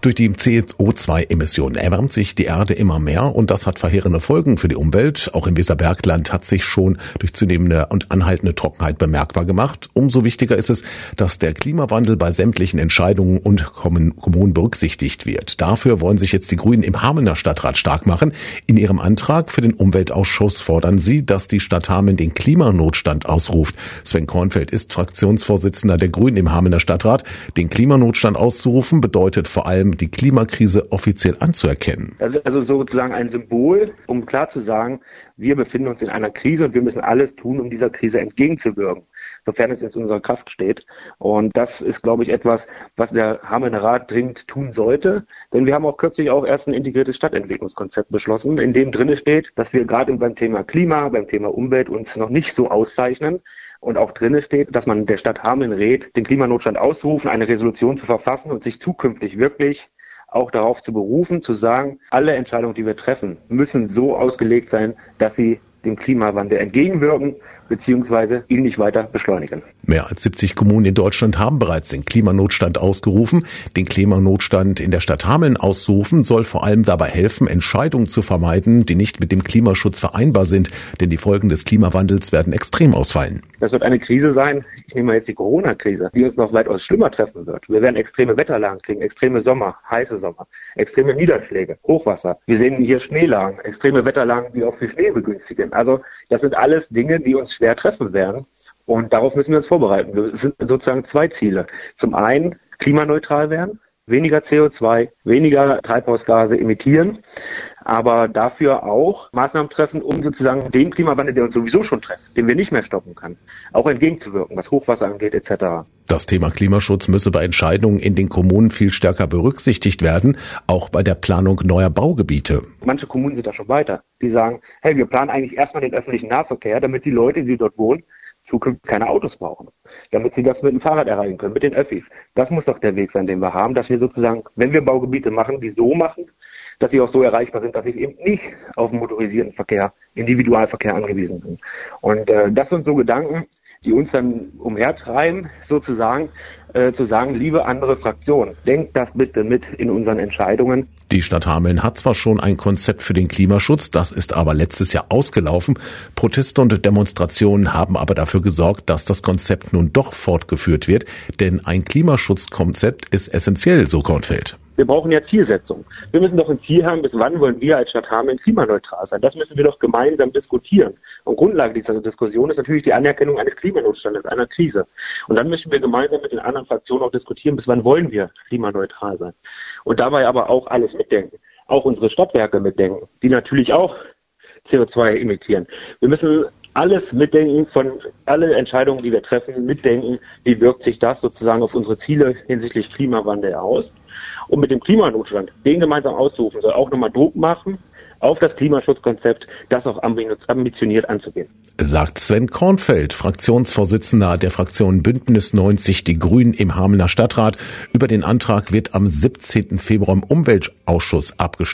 Durch die CO2-Emissionen erwärmt sich die Erde immer mehr und das hat verheerende Folgen für die Umwelt. Auch im Weserbergland hat sich schon durch zunehmende und anhaltende Trockenheit bemerkbar gemacht. Umso wichtiger ist es, dass der Klimawandel bei sämtlichen Entscheidungen und Kommunen berücksichtigt wird. Dafür wollen sich jetzt die Grünen im Hamelner Stadtrat stark machen. In ihrem Antrag für den Umweltausschuss fordern sie, dass die Stadt Hameln den Klimanotstand ausruft. Sven Kornfeld ist Fraktionsvorsitzender der Grünen im Hamelner Stadtrat. Den Klimanotstand auszurufen bedeutet vor allem, die Klimakrise offiziell anzuerkennen. Das ist also sozusagen ein Symbol, um klar zu sagen, wir befinden uns in einer Krise und wir müssen alles tun, um dieser Krise entgegenzuwirken, sofern es in unserer Kraft steht. Und das ist, glaube ich, etwas, was der Hamelner Rat dringend tun sollte. Denn wir haben auch kürzlich erst ein integriertes Stadtentwicklungskonzept beschlossen, in dem drin steht, dass wir gerade beim Thema Klima, beim Thema Umwelt uns noch nicht so auszeichnen. Und auch drin steht, dass man der Stadt Hameln rät, den Klimanotstand auszurufen, eine Resolution zu verfassen und sich zukünftig wirklich auch darauf zu berufen, zu sagen, alle Entscheidungen, die wir treffen, müssen so ausgelegt sein, dass sie dem Klimawandel entgegenwirken bzw. ihn nicht weiter beschleunigen. Mehr als 70 Kommunen in Deutschland haben bereits den Klimanotstand ausgerufen. Den Klimanotstand in der Stadt Hameln auszurufen soll vor allem dabei helfen, Entscheidungen zu vermeiden, die nicht mit dem Klimaschutz vereinbar sind, denn die Folgen des Klimawandels werden extrem ausfallen. Das wird eine Krise sein, ich nehme mal jetzt die Corona-Krise, die uns noch weitaus schlimmer treffen wird. Wir werden extreme Wetterlagen kriegen, extreme Sommer, heiße Sommer, extreme Niederschläge, Hochwasser. Wir sehen hier Schneelagen, extreme Wetterlagen, die auch für Schnee begünstigen. Also das sind alles Dinge, die uns schwer treffen werden. Und darauf müssen wir uns vorbereiten. Es sind sozusagen zwei Ziele. Zum einen klimaneutral werden, weniger CO2, weniger Treibhausgase emittieren, aber dafür auch Maßnahmen treffen, um sozusagen dem Klimawandel, der uns sowieso schon trifft, den wir nicht mehr stoppen können, auch entgegenzuwirken, was Hochwasser angeht etc. Das Thema Klimaschutz müsse bei Entscheidungen in den Kommunen viel stärker berücksichtigt werden, auch bei der Planung neuer Baugebiete. Manche Kommunen sind da schon weiter. Die sagen, hey, wir planen eigentlich erstmal den öffentlichen Nahverkehr, damit die Leute, die dort wohnen, zukünftig keine Autos brauchen, damit sie das mit dem Fahrrad erreichen können, mit den Öffis. Das muss doch der Weg sein, den wir haben, dass wir sozusagen, wenn wir Baugebiete machen, die so machen, dass sie auch so erreichbar sind, dass sie eben nicht auf den motorisierten Verkehr, Individualverkehr angewiesen sind. Und das sind so Gedanken, die uns dann umhertreiben, sozusagen, zu sagen, liebe andere Fraktion, denkt das bitte mit in unseren Entscheidungen. Die Stadt Hameln hat zwar schon ein Konzept für den Klimaschutz, das ist aber letztes Jahr ausgelaufen. Proteste und Demonstrationen haben aber dafür gesorgt, dass das Konzept nun doch fortgeführt wird, denn ein Klimaschutzkonzept ist essentiell, so Kornfeld. Wir brauchen ja Zielsetzung. Wir müssen doch ein Ziel haben, bis wann wollen wir als Stadt Hameln klimaneutral sein. Das müssen wir doch gemeinsam diskutieren. Und Grundlage dieser Diskussion ist natürlich die Anerkennung eines Klimanotstandes, einer Krise. Und dann müssen wir gemeinsam mit den anderen Fraktionen auch diskutieren, bis wann wollen wir klimaneutral sein. Und dabei aber auch alles mitdenken. Auch unsere Stadtwerke mitdenken, die natürlich auch CO2 emittieren. Wir müssen alles mitdenken, von alle Entscheidungen, die wir treffen, mitdenken, wie wirkt sich das sozusagen auf unsere Ziele hinsichtlich Klimawandel aus. Und mit dem Klimanotstand, den gemeinsam auszurufen, soll auch nochmal Druck machen auf das Klimaschutzkonzept, das auch ambitioniert anzugehen. Sagt Sven Kornfeld, Fraktionsvorsitzender der Fraktion Bündnis 90 Die Grünen im Hamelner Stadtrat. Über den Antrag wird am 17. Februar im Umweltausschuss abgestimmt.